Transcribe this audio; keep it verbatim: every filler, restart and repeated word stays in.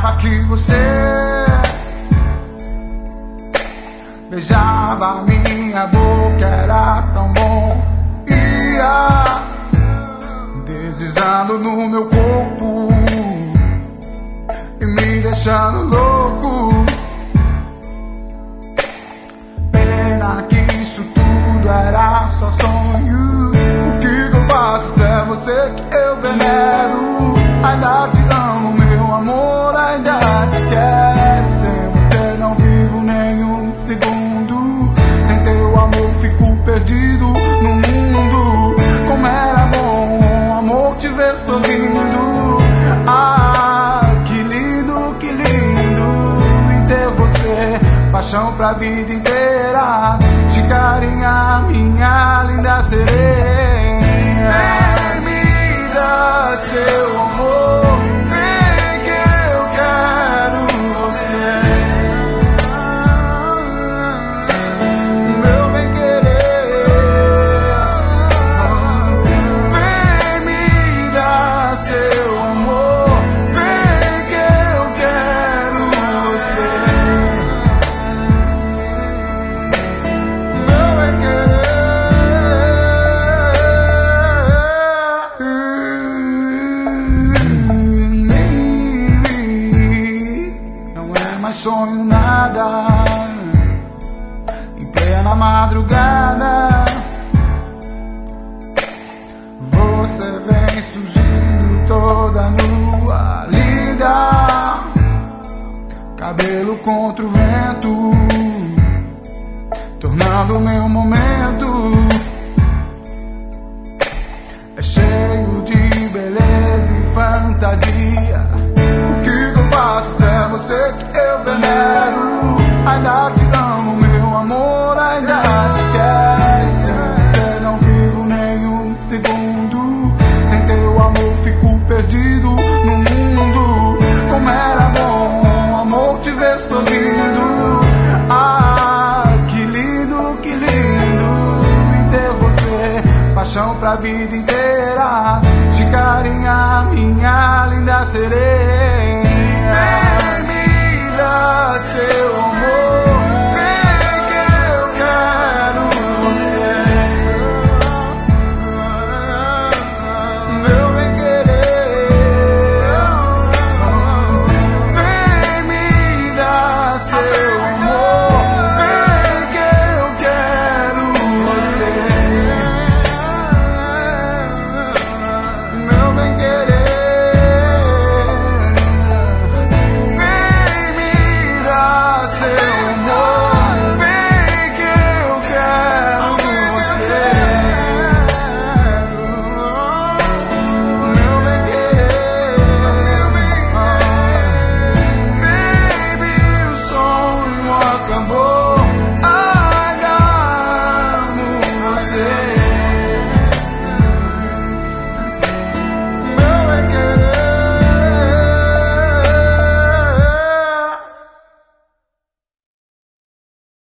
hora que você beijava minha boca, era tão bom. Ia deslizando no meu corpo e me deixando louco. Pena que isso tudo era só sonho. O que eu faço é você que eu venero. Ainda te amo, meu amor, ainda te quero. Sem você não vivo nenhum segundo. Sem teu amor fico perdido no mundo. Como era bom, amor, te ver sorrindo. Ah, que lindo, que lindo em ter você. Paixão pra vida inteira. De carinha, minha linda sereia. Vem me dar seu amor. Vem que eu quero você. Meu bem querer. Vem me dar seu amor. Vem que eu quero você. Meu bem querer. Não é mais sonho nada. Em plena madrugada você vem surgindo toda nua, linda. Cabelo contra o vento, tornando o meu momento. É cheio de beleza e fantasia. O que eu faço é você que eu venero. Ainda te amo, meu amor, ainda te quero. Sem você não vivo nenhum segundo. Sem teu amor fico perdido no mundo. Como era bom, amor, te ver sorrindo. Ah, que lindo, que lindo em ter você. Paixão pra vida inteira.